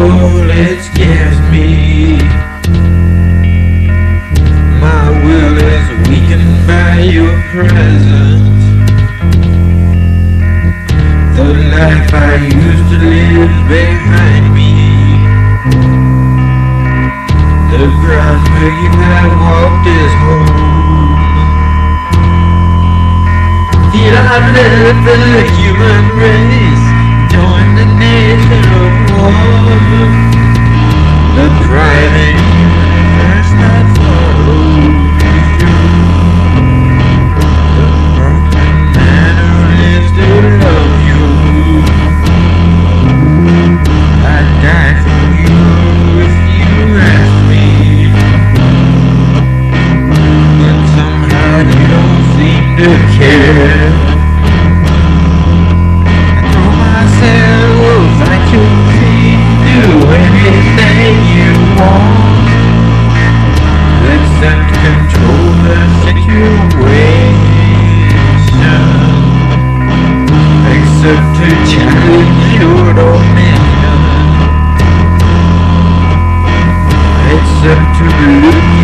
all it scares me. My will is weakened by your presence. The life I used to live behind me, the ground where you have walked is home. Yet I've let the human race join the nation of war. The private universe that follows you. The broken man who lives to love you. I'd die for you if you asked me. But somehow you don't seem to care. I throw myself at your feet, do anything you want. Accept control the situation. Accept to challenge your dominion. Accept to live